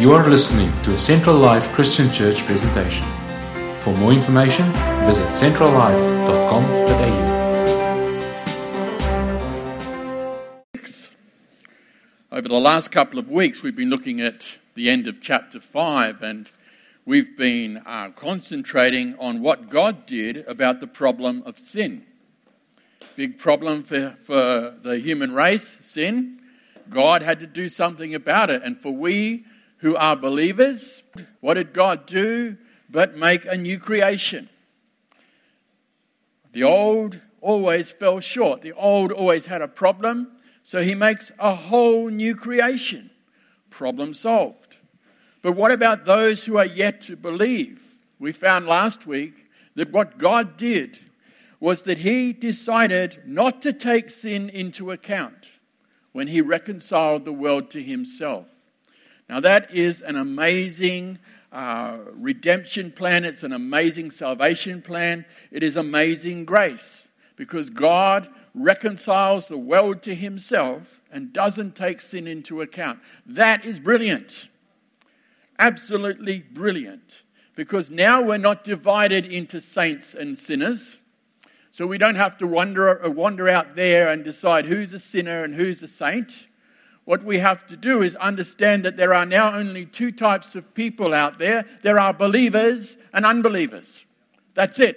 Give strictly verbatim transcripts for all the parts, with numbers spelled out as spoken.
You are listening to a Central Life Christian Church presentation. For more information, visit central life dot com dot a u. Over the last couple of weeks, we've been looking at the end of chapter five, and we've been uh, concentrating on what God did about the problem of sin. Big problem for, for the human race, sin. God had to do something about it, and for we who are believers, what did God do but make a new creation? The old always fell short. The old always had a problem, so he makes a whole new creation. Problem solved. But what about those who are yet to believe? We found last week that what God did was that he decided not to take sin into account when he reconciled the world to himself. Now that is an amazing uh, redemption plan. It's an amazing salvation plan. It is amazing grace because God reconciles the world to himself and doesn't take sin into account. That is brilliant. Absolutely brilliant. Because now we're not divided into saints and sinners. So we don't have to wander, wander out there and decide who's a sinner and who's a saint. What we have to do is understand that there are now only two types of people out there. There are believers and unbelievers. That's it.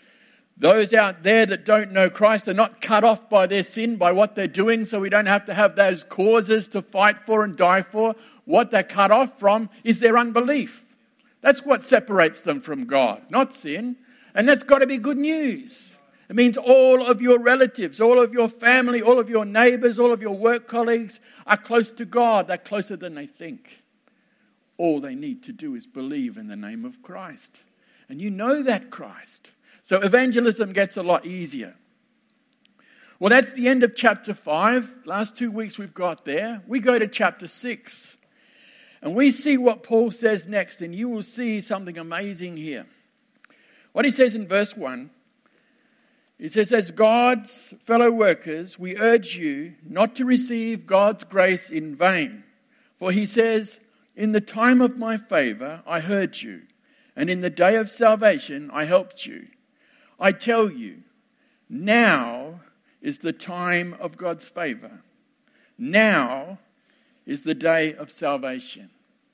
Those out there that don't know Christ are not cut off by their sin, by what they're doing, so we don't have to have those causes to fight for and die for. What they're cut off from is their unbelief. That's what separates them from God, not sin. And that's got to be good news. It means all of your relatives, all of your family, all of your neighbors, all of your work colleagues are close to God. They're closer than they think. All they need to do is believe in the name of Christ. And you know that Christ. So evangelism gets a lot easier. Well, that's the end of chapter five. Last two weeks we've got there. We go to chapter six. And we see what Paul says next. And you will see something amazing here. What he says in verse one. He says, as God's fellow workers, we urge you not to receive God's grace in vain. For he says, in the time of my favor, I heard you, and in the day of salvation, I helped you. I tell you, now is the time of God's favor. Now is the day of salvation.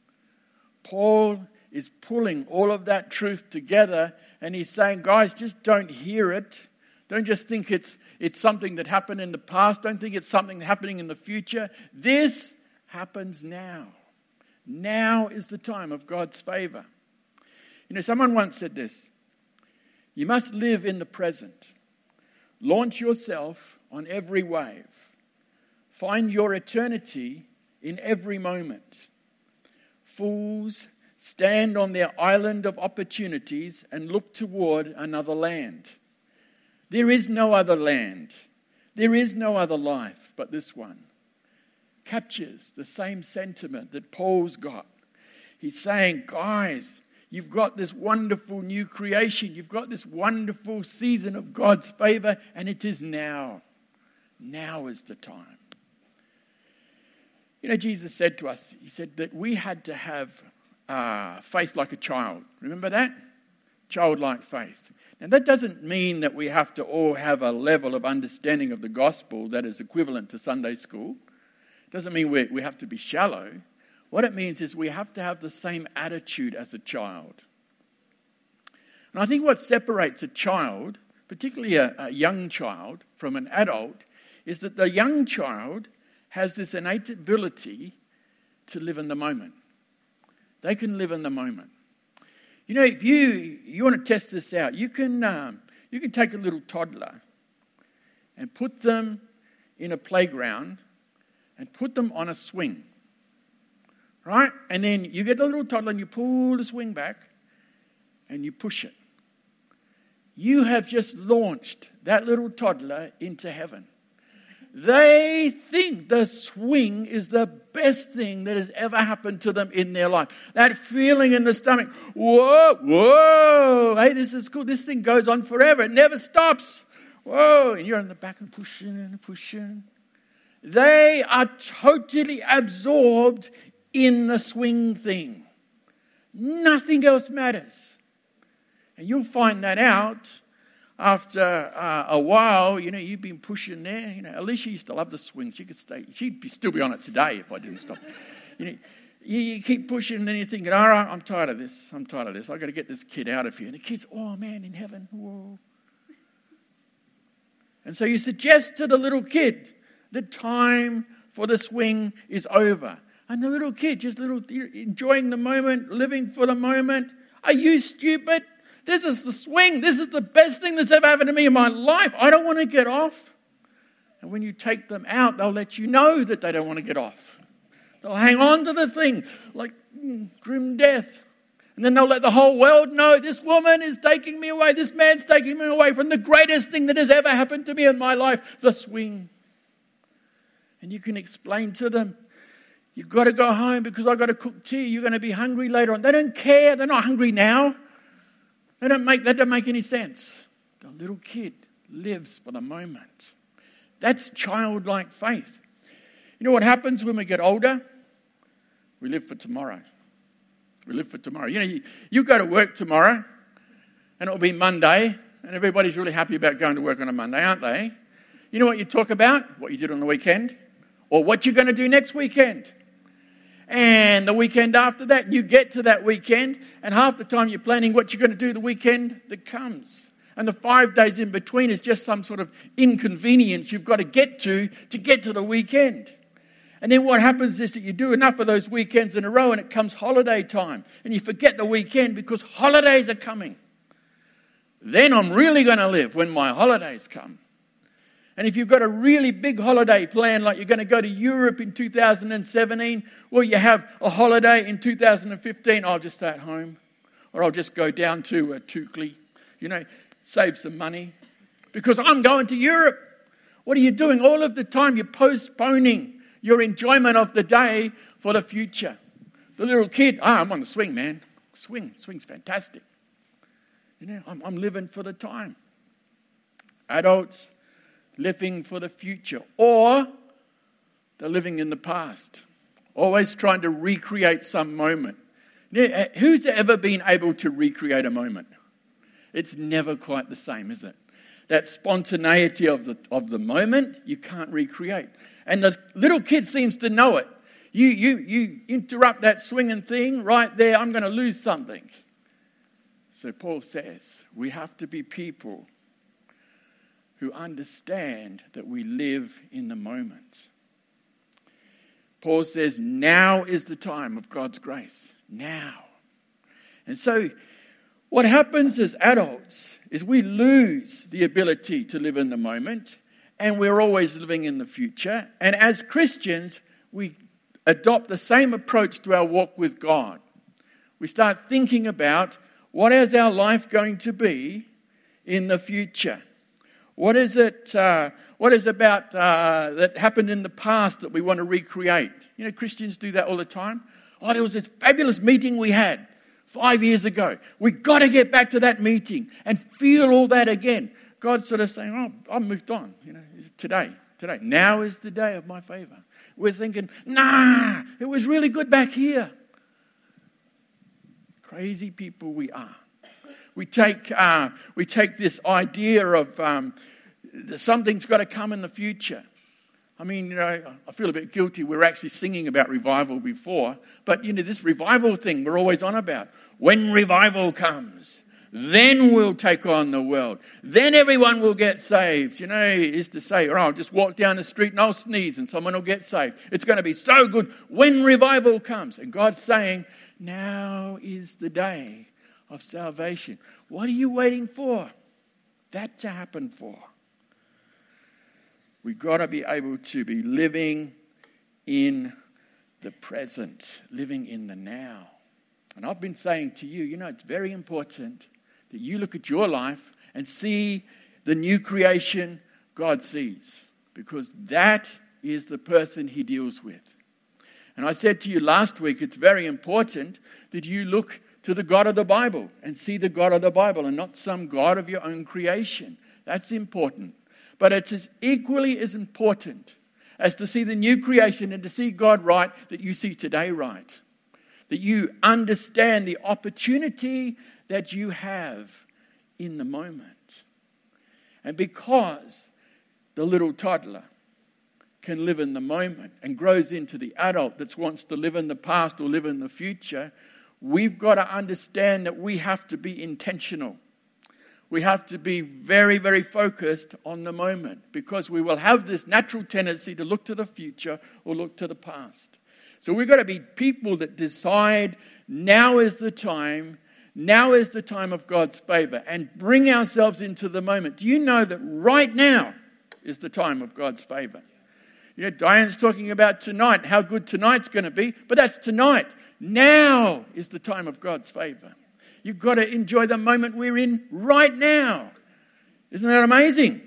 Paul is pulling all of that truth together, and he's saying, guys, just don't hear it. Don't just think it's it's something that happened in the past. Don't think it's something happening in the future. This happens now. Now is the time of God's favor. You know, someone once said this. You must live in the present. Launch yourself on every wave. Find your eternity in every moment. Fools stand on their island of opportunities and look toward another land. There is no other land. There is no other life but this one. Captures the same sentiment that Paul's got. He's saying, guys, you've got this wonderful new creation. You've got this wonderful season of God's favor, and it is now. Now is the time. You know, Jesus said to us, he said that we had to have uh, faith like a child. Remember that? Childlike faith. And that doesn't mean that we have to all have a level of understanding of the gospel that is equivalent to Sunday school. It doesn't mean we, we have to be shallow. What it means is we have to have the same attitude as a child. And I think what separates a child, particularly a, a young child, from an adult, is that the young child has this innate ability to live in the moment. They can live in the moment. You know, if you you want to test this out, you can um, you can take a little toddler and put them in a playground and put them on a swing, right? And then you get the little toddler and you pull the swing back and you push it. You have just launched that little toddler into heaven. They think the swing is the best thing that has ever happened to them in their life. That feeling in the stomach, whoa, whoa, hey, this is cool. This thing goes on forever. It never stops. Whoa, and you're in the back and pushing and pushing. They are totally absorbed in the swing thing. Nothing else matters. And you'll find that out after uh, a while. You know, you've been pushing there. You know, Alicia used to love the swing. She could stay. She'd be, still be on it today if I didn't stop. You know, you, you keep pushing and then you're thinking, all right, I'm tired of this. I'm tired of this. I've got to get this kid out of here. And the kid's, oh man, in heaven. Whoa. And so you suggest to the little kid, the time for the swing is over. And the little kid, just little enjoying the moment, living for the moment. Are you stupid? This is the swing. This is the best thing that's ever happened to me in my life. I don't want to get off. And when you take them out, they'll let you know that they don't want to get off. They'll hang on to the thing like mm, grim death. And then they'll let the whole world know, this woman is taking me away. This man's taking me away from the greatest thing that has ever happened to me in my life, the swing. And you can explain to them, you've got to go home because I've got to cook tea. You're going to be hungry later on. They don't care. They're not hungry now. They don't make, that don't make any sense. The little kid lives for the moment. That's childlike faith. You know what happens when we get older? We live for tomorrow. We live for tomorrow. You know, you, you go to work tomorrow and it'll be Monday and everybody's really happy about going to work on a Monday, aren't they? You know what you talk about? What you did on the weekend or what you're going to do next weekend. And the weekend after that, you get to that weekend and half the time you're planning what you're going to do the weekend that comes. And the five days in between is just some sort of inconvenience you've got to get to to get to the weekend. And then what happens is that you do enough of those weekends in a row and it comes holiday time. And you forget the weekend because holidays are coming. Then I'm really going to live when my holidays come. And if you've got a really big holiday plan, like you're going to go to Europe in two thousand seventeen, well, you have a holiday in two thousand fifteen, I'll just stay at home. Or I'll just go down to uh, Tukli, you know, save some money. Because I'm going to Europe. What are you doing? All of the time you're postponing your enjoyment of the day for the future. The little kid, ah, I'm on the swing, man. Swing, swing's fantastic. You know, I'm, I'm living for the time. Adults, living for the future, or they're living in the past, always trying to recreate some moment. Who's ever been able to recreate a moment? It's never quite the same, is it? That spontaneity of the of the moment, you can't recreate. And the little kid seems to know it. You you you interrupt that swinging thing right there, I'm going to lose something. So Paul says, we have to be people who understand that we live in the moment. Paul says, now is the time of God's grace. Now. And so what happens as adults is we lose the ability to live in the moment and we're always living in the future. And as Christians, we adopt the same approach to our walk with God. We start thinking about what is our life going to be in the future? What is it? Uh, what is about uh, that happened in the past that we want to recreate? You know, Christians do that all the time. Oh, there was this fabulous meeting we had five years ago. We've got to get back to that meeting and feel all that again. God's sort of saying, oh, I've moved on. You know, today, today. Now is the day of my favor. We're thinking, nah, it was really good back here. Crazy people we are. We take uh, we take this idea of um, something's got to come in the future. I mean, you know, I feel a bit guilty. We were actually singing about revival before. But, you know, this revival thing we're always on about. When revival comes, then we'll take on the world. Then everyone will get saved. You know, it is to say, oh, I'll just walk down the street and I'll sneeze and someone will get saved. It's going to be so good when revival comes. And God's saying, now is the day of salvation. What are you waiting for? That to happen for. We've got to be able to be living in the present, living in the now. And I've been saying to you, you know, it's very important that you look at your life and see the new creation God sees, because that is the person he deals with. And I said to you last week, it's very important that you look to the God of the Bible and see the God of the Bible and not some God of your own creation. That's important. But it's as equally as important as to see the new creation and to see God right, that you see today right. That you understand the opportunity that you have in the moment. And because the little toddler can live in the moment and grows into the adult that wants to live in the past or live in the future, we've got to understand that we have to be intentional. We have to be very, very focused on the moment, because we will have this natural tendency to look to the future or look to the past. So we've got to be people that decide now is the time, now is the time of God's favor, and bring ourselves into the moment. Do you know that right now is the time of God's favor? You know, Diane's talking about tonight, how good tonight's going to be, but that's tonight. Now is the time of God's favor. You've got to enjoy the moment we're in right now. Isn't that amazing?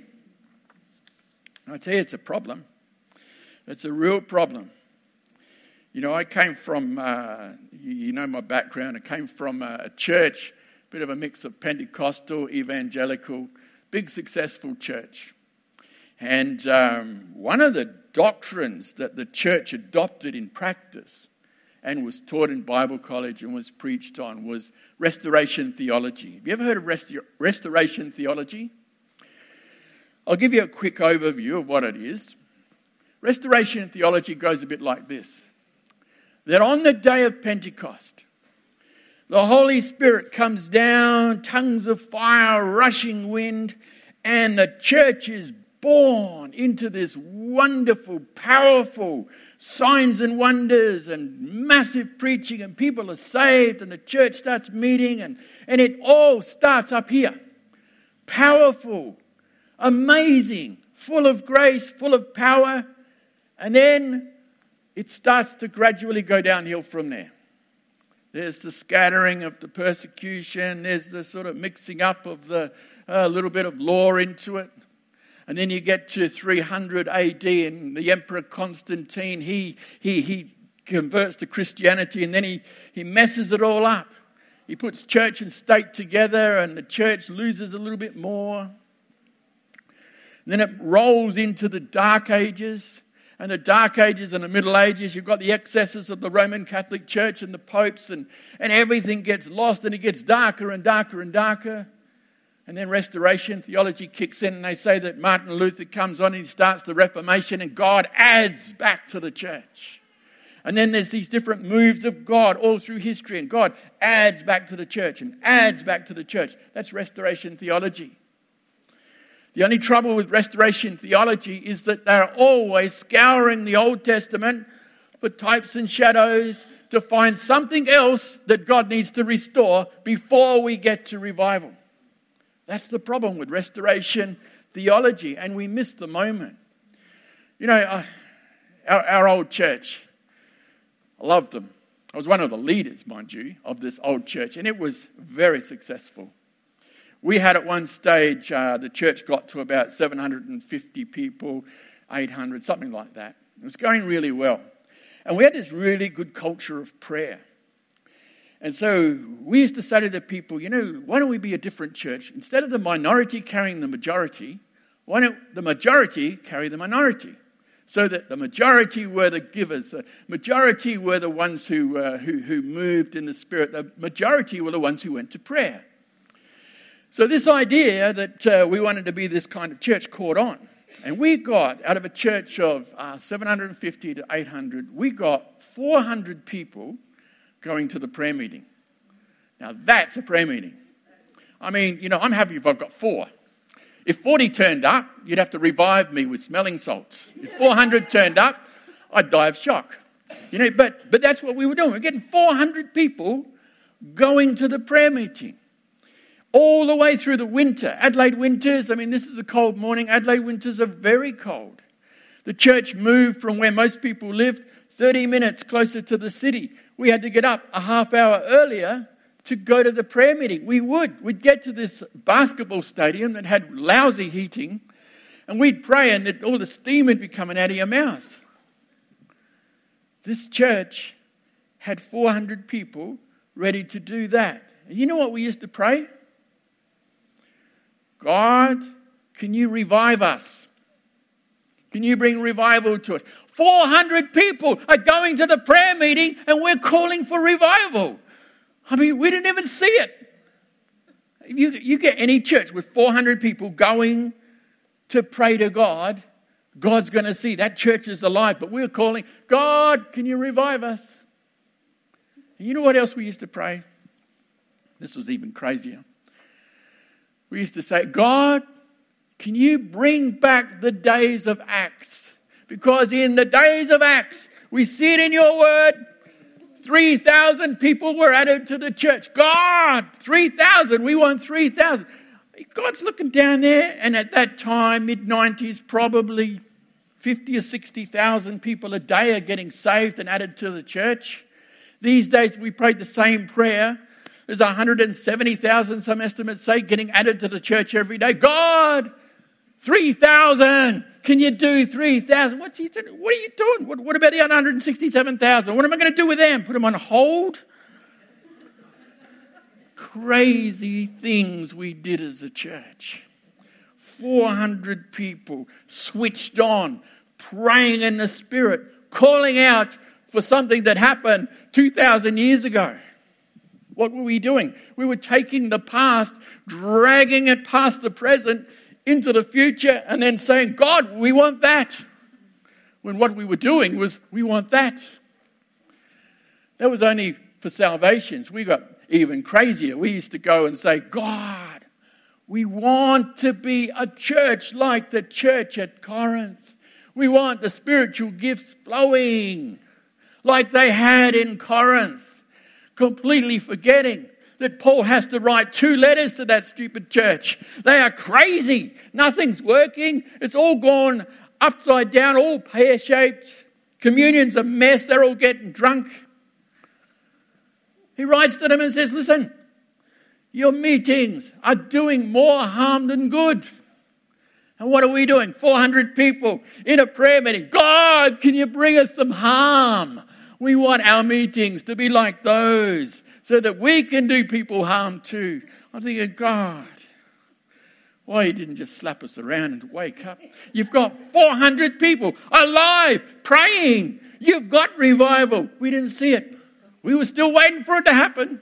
I tell you, it's a problem. It's a real problem. You know, I came from, uh, you know my background, I came from a church, a bit of a mix of Pentecostal, evangelical, big successful church. And um, one of the doctrines that the church adopted in practice and was taught in Bible college and was preached on was restoration theology. Have you ever heard of restor- restoration theology? I'll give you a quick overview of what it is. Restoration theology goes a bit like this. That on the day of Pentecost, the Holy Spirit comes down, tongues of fire, rushing wind, and the church is born into this wonderful, powerful signs and wonders and massive preaching, and people are saved, and the church starts meeting, and, and it all starts up here. Powerful, amazing, full of grace, full of power, and then it starts to gradually go downhill from there. There's the scattering of the persecution, there's the sort of mixing up of the uh, little bit of law into it. And then you get to three hundred A D and the Emperor Constantine, he he he converts to Christianity, and then he, he messes it all up. He puts church and state together, and the church loses a little bit more. And then it rolls into the Dark Ages. And the Dark Ages and the Middle Ages, you've got the excesses of the Roman Catholic Church and the popes, and, and everything gets lost, and it gets darker and darker and darker. And then restoration theology kicks in, and they say that Martin Luther comes on and he starts the Reformation, and God adds back to the church. And then there's these different moves of God all through history, and God adds back to the church and adds back to the church. That's restoration theology. The only trouble with restoration theology is that they're always scouring the Old Testament for types and shadows to find something else that God needs to restore before we get to revival. That's the problem with restoration theology, and we miss the moment. You know, uh, our, our old church, I loved them. I was one of the leaders, mind you, of this old church, and it was very successful. We had at one stage, uh, the church got to about seven hundred fifty people, eight hundred, something like that. It was going really well. And we had this really good culture of prayer. And so we used to say to the people, you know, why don't we be a different church? Instead of the minority carrying the majority, why don't the majority carry the minority? So that the majority were the givers, the majority were the ones who, uh, who, who moved in the Spirit, the majority were the ones who went to prayer. So this idea that uh, we wanted to be this kind of church caught on. And we got, out of a church of uh, seven hundred fifty to eight hundred, we got four hundred people going to the prayer meeting. Now that's a prayer meeting. I mean, you know, I'm happy if I've got four. If forty turned up, you'd have to revive me with smelling salts. If four hundred turned up, I'd die of shock. You know, but, but that's what we were doing. We're getting four hundred people going to the prayer meeting. All the way through the winter. Adelaide winters, I mean, this is a cold morning. Adelaide winters are very cold. The church moved from where most people lived thirty minutes closer to the city. We had to get up a half hour earlier to go to the prayer meeting. We would. We'd get to this basketball stadium that had lousy heating, and we'd pray, and that all the steam would be coming out of your mouth. This church had four hundred people ready to do that. And you know what we used to pray? God, can you revive us? Can you bring revival to us? four hundred people are going to the prayer meeting and we're calling for revival. I mean, we didn't even see it. If you, you get any church with four hundred people going to pray to God, God's going to see that church is alive. But we're calling, God, can you revive us? And you know what else we used to pray? This was even crazier. We used to say, God, can you bring back the days of Acts? Because in the days of Acts, we see it in your word, three thousand people were added to the church. God, three thousand, we want three thousand. God's looking down there, and at that time, mid nineties, probably fifty or sixty thousand people a day are getting saved and added to the church. These days, we prayed the same prayer. There's one hundred seventy thousand, some estimates say, getting added to the church every day. God, three thousand. Can you do three thousand? What's he saying? What are you doing? What, what about the one hundred sixty-seven thousand? What am I going to do with them? Put them on hold? Crazy things we did as a church. four hundred people switched on, praying in the Spirit, calling out for something that happened two thousand years ago. What were we doing? We were taking the past, dragging it past the present into the future, and then saying, God, we want that. When what we were doing was, we want that. That was only for salvations. We got even crazier. We used to go and say, God, we want to be a church like the church at Corinth. We want the spiritual gifts flowing like they had in Corinth. Completely forgetting that Paul has to write two letters to that stupid church. They are crazy. Nothing's working. It's all gone upside down, all pear-shaped. Communion's a mess. They're all getting drunk. He writes to them and says, listen, your meetings are doing more harm than good. And what are we doing? four hundred people in a prayer meeting. God, can you bring us some harm? We want our meetings to be like those so that we can do people harm too. I'm thinking, God, why you didn't just slap us around and wake up? You've got four hundred people alive, praying. You've got revival. We didn't see it. We were still waiting for it to happen.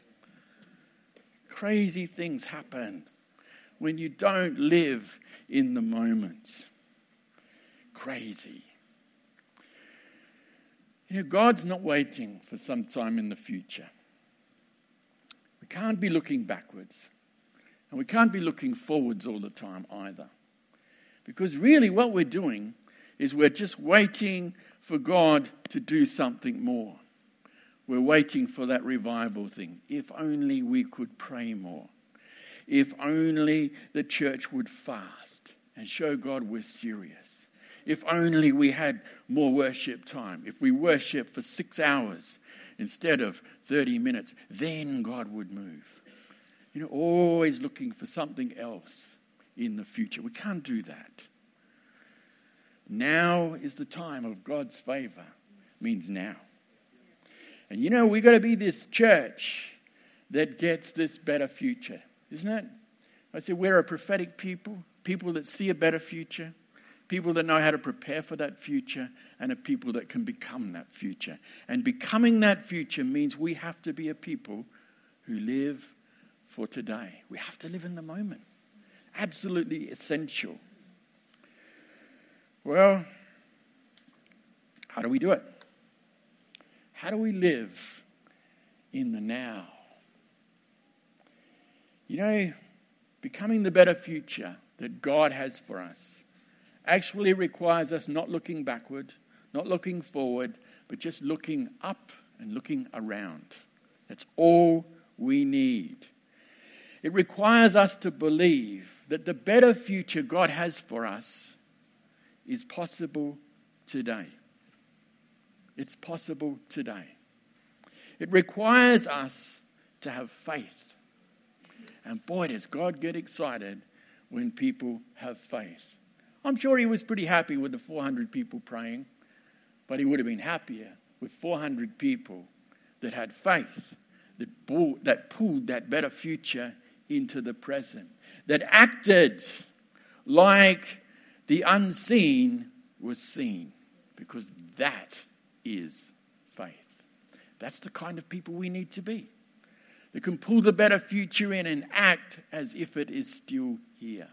Crazy things happen when you don't live in the moment. Crazy. You know, God's not waiting for some time in the future. We can't be looking backwards. And we can't be looking forwards all the time either. Because really what we're doing is we're just waiting for God to do something more. We're waiting for that revival thing. If only we could pray more. If only the church would fast and show God we're serious. If only we had more worship time. If we worship for six hours instead of thirty minutes, then God would move. You know, always looking for something else in the future. We can't do that. Now is the time of God's favor. Means now. And you know, we've got to be this church that gets this better future, isn't it? I said we're a prophetic people, people that see a better future, people that know how to prepare for that future, and a people that can become that future. And becoming that future means we have to be a people who live for today. We have to live in the moment. Absolutely essential. Well, how do we do it? How do we live in the now? You know, becoming the better future that God has for us actually requires us not looking backward, not looking forward, but just looking up and looking around. That's all we need. It requires us to believe that the better future God has for us is possible today. It's possible today. It requires us to have faith. And boy, does God get excited when people have faith. I'm sure he was pretty happy with the four hundred people praying, but he would have been happier with four hundred people that had faith, that pulled, that pulled that better future into the present, that acted like the unseen was seen, because that is faith. That's the kind of people we need to be. They can pull the better future in and act as if it is still here.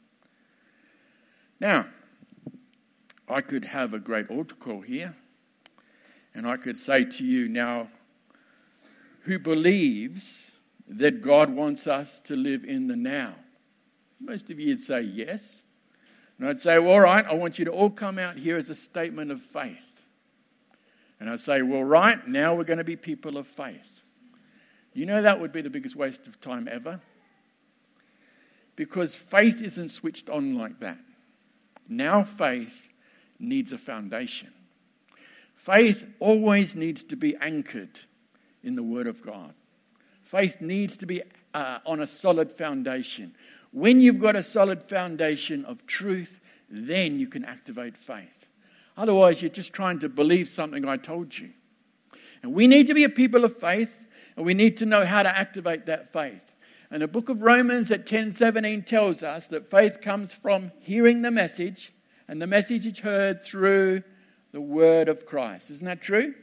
Now, I could have a great altar call here, and I could say to you now, who believes that God wants us to live in the now? Most of you would say yes. And I'd say, well, all right, I want you to all come out here as a statement of faith. And I'd say, well, right, now we're going to be people of faith. You know that would be the biggest waste of time ever. Because faith isn't switched on like that. Now faith needs a foundation. Faith always needs to be anchored in the Word of God. Faith needs to be uh, on a solid foundation. When you've got a solid foundation of truth, then you can activate faith. Otherwise, you're just trying to believe something I told you. And we need to be a people of faith, and we need to know how to activate that faith. And the book of Romans at ten seventeen tells us that faith comes from hearing the message, and the message is heard through the word of Christ. Isn't that true?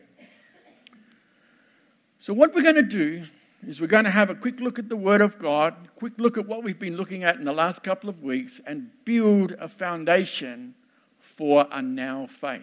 So what we're going to do is we're going to have a quick look at the Word of God, a quick look at what we've been looking at in the last couple of weeks, and build a foundation for a now faith.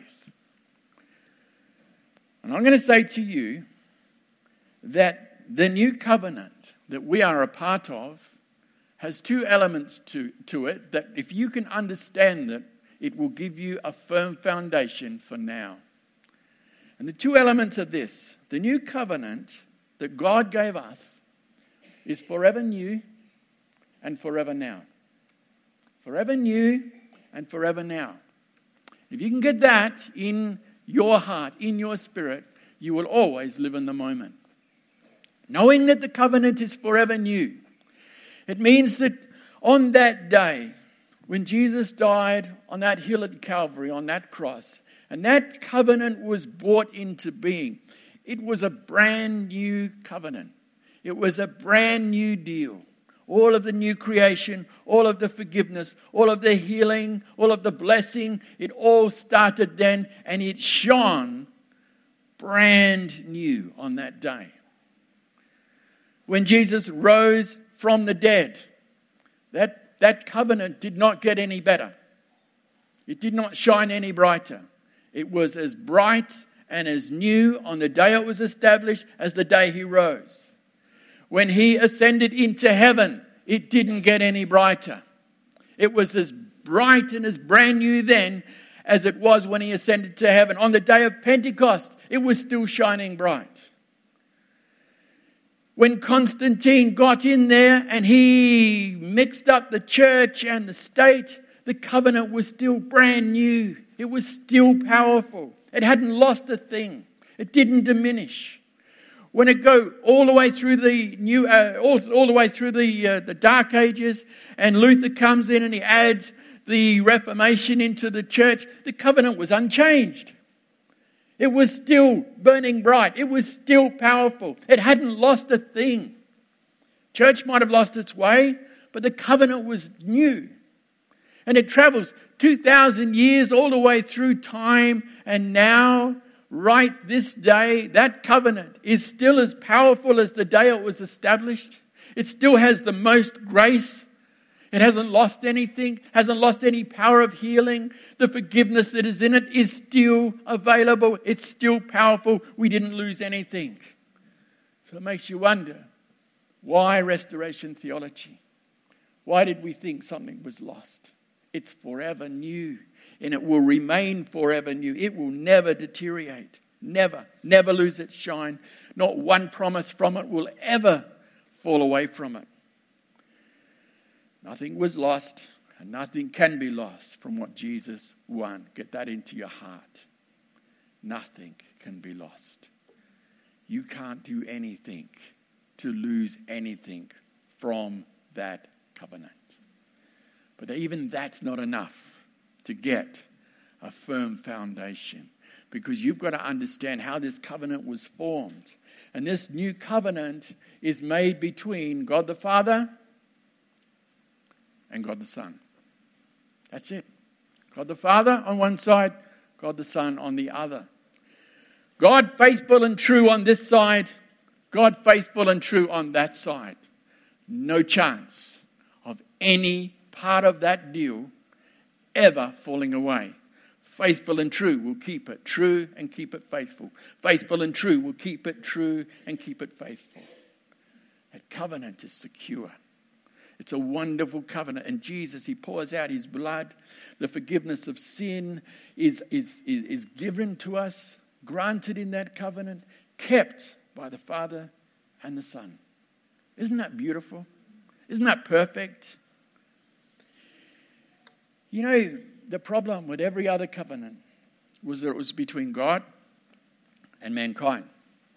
And I'm going to say to you that the new covenant that we are a part of has two elements to, to it that if you can understand it, it will give you a firm foundation for now. And the two elements are this. The new covenant that God gave us is forever new and forever now. Forever new and forever now. If you can get that in your heart, in your spirit, you will always live in the moment. Knowing that the covenant is forever new. It means that on that day, when Jesus died on that hill at Calvary, on that cross, and that covenant was brought into being, it was a brand new covenant. It was a brand new deal. All of the new creation, all of the forgiveness, all of the healing, all of the blessing, it all started then, and it shone brand new on that day. When Jesus rose from the dead, that, that covenant did not get any better. It did not shine any brighter. It was as bright and as new on the day it was established as the day he rose. When he ascended into heaven, it didn't get any brighter. It was as bright and as brand new then as it was when he ascended to heaven. On the day of Pentecost, it was still shining bright. When Constantine got in there and he mixed up the church and the state, the covenant was still brand new. It was still powerful. It hadn't lost a thing. It didn't diminish. When it go all the way through the new, uh, all, all the way through the uh, the Dark Ages, and Luther comes in and he adds the Reformation into the church, the covenant was unchanged. It was still burning bright. It was still powerful. It hadn't lost a thing. Church might have lost its way, but the covenant was new. And it travels two thousand years all the way through time, and now, right this day, that covenant is still as powerful as the day it was established. It still has the most grace. It hasn't lost anything, hasn't lost any power of healing. The forgiveness that is in it is still available. It's still powerful. We didn't lose anything. So it makes you wonder, why restoration theology? Why did we think something was lost? It's forever new, and it will remain forever new. It will never deteriorate. Never, never lose its shine. Not one promise from it will ever fall away from it. Nothing was lost, and nothing can be lost from what Jesus won. Get that into your heart. Nothing can be lost. You can't do anything to lose anything from that covenant. But even that's not enough to get a firm foundation, because you've got to understand how this covenant was formed. And this new covenant is made between God the Father and God the Son. That's it. God the Father on one side, God the Son on the other. God faithful and true on this side, God faithful and true on that side. No chance of any part of that deal ever falling away. Faithful and true will keep it true and keep it faithful. Faithful and true will keep it true and keep it faithful. That covenant is secure. It's a wonderful covenant. And Jesus, he pours out his blood. The forgiveness of sin is, is, is, is given to us, granted in that covenant, kept by the Father and the Son. Isn't that beautiful? Isn't that perfect? You know, the problem with every other covenant was that it was between God and mankind.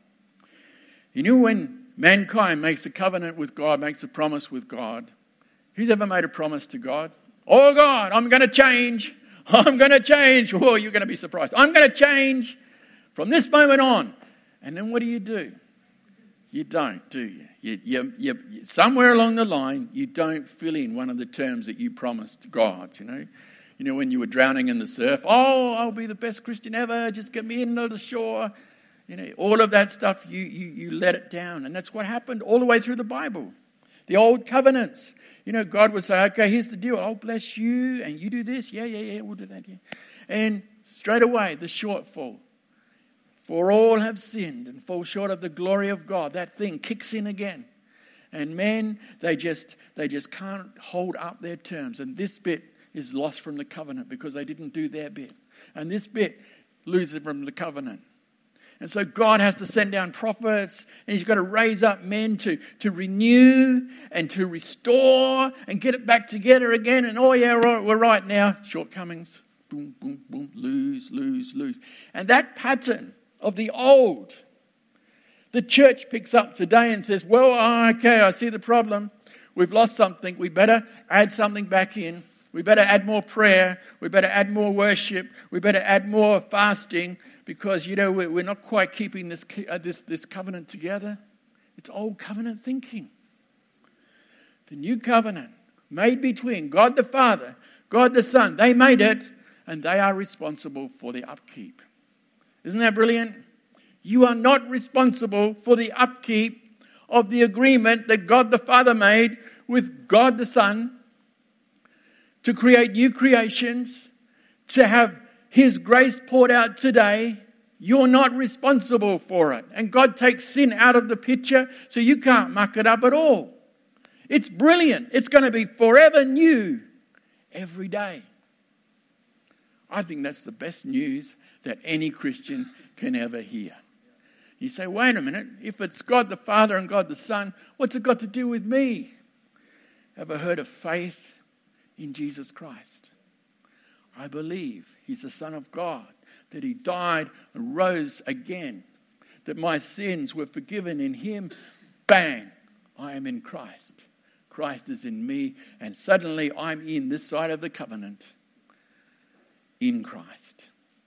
You know, when mankind makes a covenant with God, makes a promise with God, who's ever made a promise to God? Oh God, I'm going to change. I'm going to change. Oh, you're going to be surprised. I'm going to change from this moment on. And then what do you do? You don't, do you? You, you, you? Somewhere along the line, you don't fill in one of the terms that you promised God, you know. You know, when you were drowning in the surf, oh, I'll be the best Christian ever, just get me into the shore. You know, all of that stuff, you, you, you let it down. And that's what happened all the way through the Bible. The old covenants. You know, God would say, okay, here's the deal. I'll bless you and you do this. Yeah, yeah, yeah, we'll do that. Yeah. And straight away, the shortfall. For all have sinned and fall short of the glory of God. That thing kicks in again. And men, they just they just can't hold up their terms. And this bit is lost from the covenant because they didn't do their bit. And this bit loses from the covenant. And so God has to send down prophets, and he's got to raise up men to, to renew and to restore and get it back together again. And oh yeah, right, we're right now. Shortcomings. Boom, boom, boom. Lose, lose, lose. And that pattern of the old, the church picks up today and says, well, okay, I see the problem. We've lost something. We better add something back in. We better add more prayer. We better add more worship. We better add more fasting because, you know, we're not quite keeping this, uh, this, this covenant together. It's old covenant thinking. The new covenant made between God the Father, God the Son, they made it, and they are responsible for the upkeep. Isn't that brilliant? You are not responsible for the upkeep of the agreement that God the Father made with God the Son to create new creations, to have his grace poured out today. You're not responsible for it. And God takes sin out of the picture, so you can't muck it up at all. It's brilliant. It's going to be forever new every day. I think that's the best news that any Christian can ever hear. You say, wait a minute, if it's God the Father and God the Son, what's it got to do with me? Ever heard of faith in Jesus Christ? I believe he's the Son of God, that he died and rose again, that my sins were forgiven in him. Bang, I am in Christ. Christ is in me, and suddenly I'm in this side of the covenant, in Christ.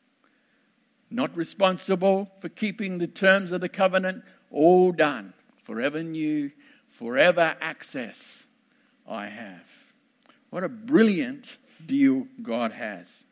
Not responsible for keeping the terms of the covenant, all done. Forever new, forever access I have. What a brilliant deal God has.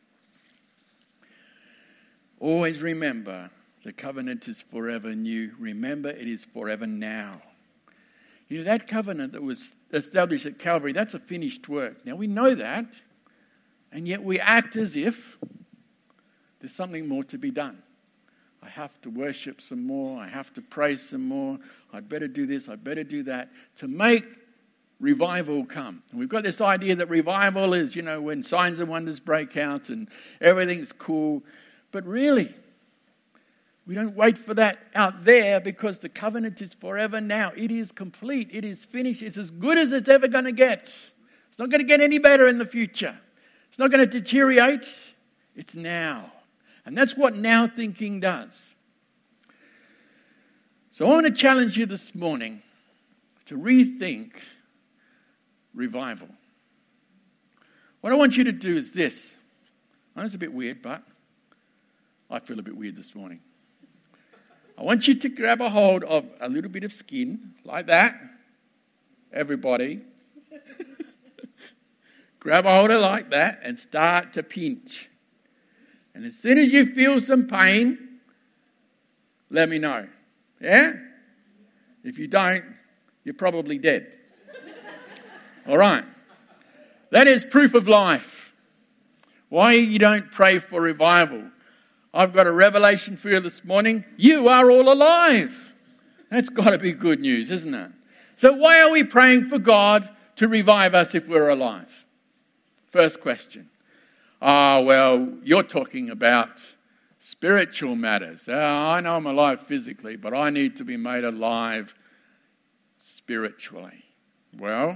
Always remember, the covenant is forever new. Remember, it is forever now. You know, that covenant that was established at Calvary, that's a finished work. Now, we know that, and yet we act as if there's something more to be done. I have to worship some more. I have to praise some more. I'd better do this. I'd better do that to make revival come. And we've got this idea that revival is, you know, when signs and wonders break out and everything's cool. But really, we don't wait for that out there because the covenant is forever now. It is complete. It is finished. It's as good as it's ever going to get. It's not going to get any better in the future. It's not going to deteriorate. It's now. And that's what now thinking does. So I want to challenge you this morning to rethink revival. What I want you to do is this. I know it's a bit weird, but I feel a bit weird this morning. I want you to grab a hold of a little bit of skin, like that. Everybody. Grab a hold of it like that and start to pinch. And as soon as you feel some pain, let me know. Yeah? If you don't, you're probably dead. All right. That is proof of life. Why you don't pray for revival? I've got a revelation for you this morning. You are all alive. That's got to be good news, isn't it? So why are we praying for God to revive us if we're alive? First question. Ah, oh, well, you're talking about spiritual matters. Uh, I know I'm alive physically, but I need to be made alive spiritually. Well,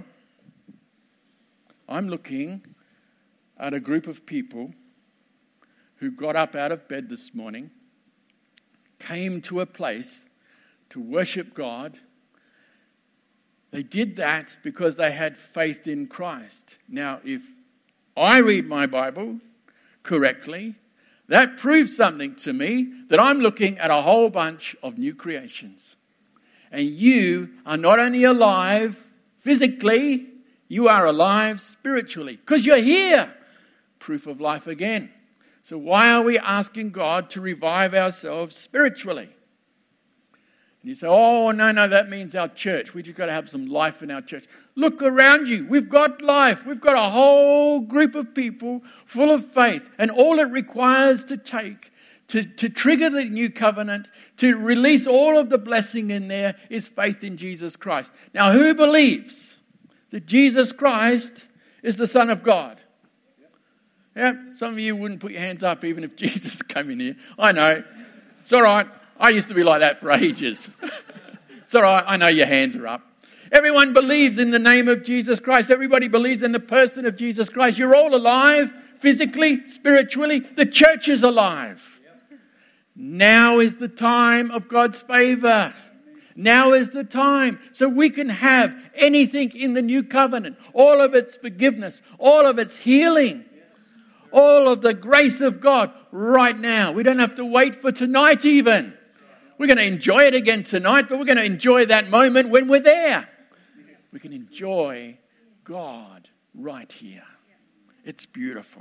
I'm looking at a group of people who got up out of bed this morning, came to a place to worship God. They did that because they had faith in Christ. Now, if I read my Bible correctly, that proves something to me, that I'm looking at a whole bunch of new creations. And you are not only alive physically, you are alive spiritually, because you're here. Proof of life again. So why are we asking God to revive ourselves spiritually? And you say, oh, no, no, that means our church. We've just got to have some life in our church. Look around you. We've got life. We've got a whole group of people full of faith. And all it requires to take, to, to trigger the new covenant, to release all of the blessing in there, is faith in Jesus Christ. Now, who believes that Jesus Christ is the Son of God? Yeah, some of you wouldn't put your hands up even if Jesus came in here. I know. It's all right. I used to be like that for ages. It's all right. I know your hands are up. Everyone believes in the name of Jesus Christ. Everybody believes in the person of Jesus Christ. You're all alive, physically, spiritually. The church is alive. Now is the time of God's favor. Now is the time. So we can have anything in the new covenant. All of its forgiveness. All of its healing. All of the grace of God right now. We don't have to wait for tonight even. We're going to enjoy it again tonight, but we're going to enjoy that moment when we're there. We can enjoy God right here. It's beautiful.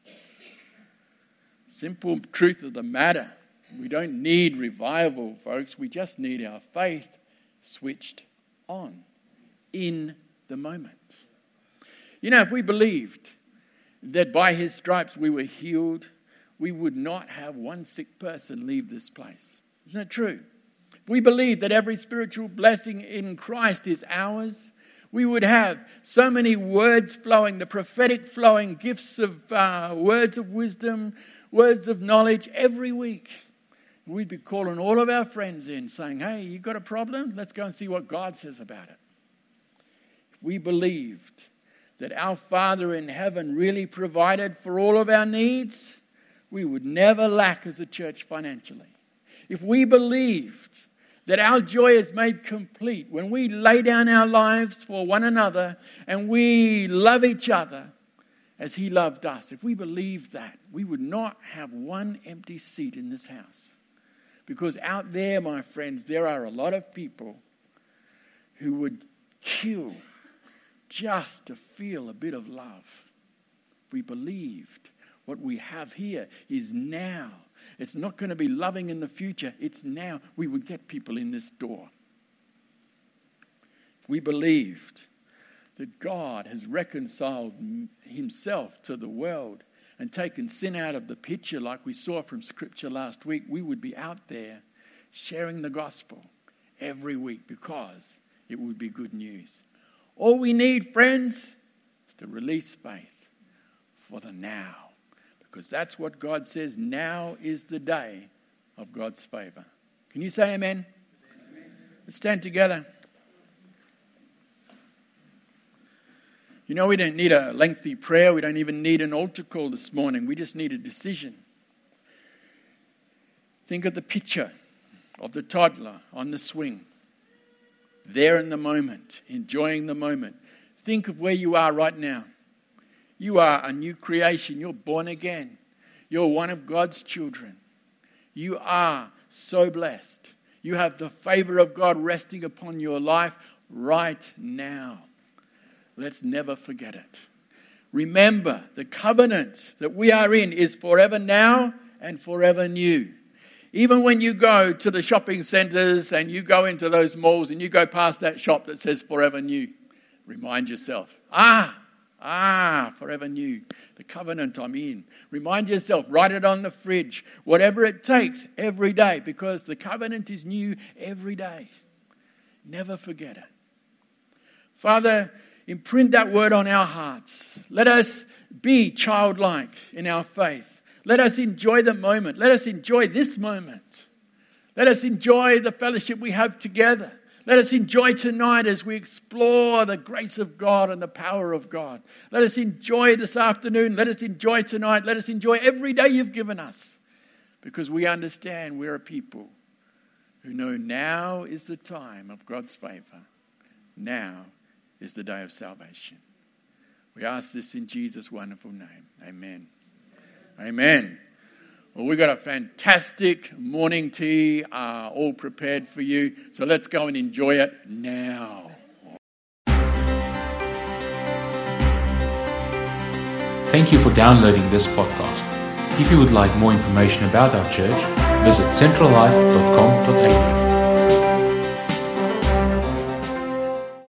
Simple truth of the matter. We don't need revival, folks. We just need our faith switched on in the moment. You know, if we believed that by his stripes we were healed, we would not have one sick person leave this place. Isn't it true? If we believe that every spiritual blessing in Christ is ours, we would have so many words flowing, the prophetic flowing, gifts of uh, words of wisdom, words of knowledge every week. We'd be calling all of our friends in saying, hey, you got a problem? Let's go and see what God says about it. If we believed that our Father in heaven really provided for all of our needs, we would never lack as a church financially. If we believed that our joy is made complete when we lay down our lives for one another and we love each other as he loved us, if we believed that, we would not have one empty seat in this house. Because out there, my friends, there are a lot of people who would kill just to feel a bit of love. If we believed what we have here is now. It's not going to be loving in the future. It's now. We would get people in this door. If we believed that God has reconciled himself to the world and taken sin out of the picture like we saw from Scripture last week, we would be out there sharing the gospel every week because it would be good news. All we need, friends, is to release faith for the now. Because that's what God says, now is the day of God's favor. Can you say amen? Amen. Let's stand together. You know, we don't need a lengthy prayer. We don't even need an altar call this morning. We just need a decision. Think of the picture of the toddler on the swing. There in the moment, enjoying the moment. Think of where you are right now. You are a new creation. You're born again. You're one of God's children. You are so blessed. You have the favor of God resting upon your life right now. Let's never forget it. Remember, the covenant that we are in is forever now and forever new. Even when you go to the shopping centres and you go into those malls and you go past that shop that says forever new, remind yourself, ah, ah, forever new, the covenant I'm in. Remind yourself, write it on the fridge, whatever it takes every day, because the covenant is new every day. Never forget it. Father, imprint that word on our hearts. Let us be childlike in our faith. Let us enjoy the moment. Let us enjoy this moment. Let us enjoy the fellowship we have together. Let us enjoy tonight as we explore the grace of God and the power of God. Let us enjoy this afternoon. Let us enjoy tonight. Let us enjoy every day you've given us, because we understand we're a people who know now is the time of God's favor. Now is the day of salvation. We ask this in Jesus' wonderful name. Amen. Amen. Well, we've got a fantastic morning tea uh, all prepared for you. So let's go and enjoy it now. Thank you for downloading this podcast. If you would like more information about our church, visit central life dot com dot a u.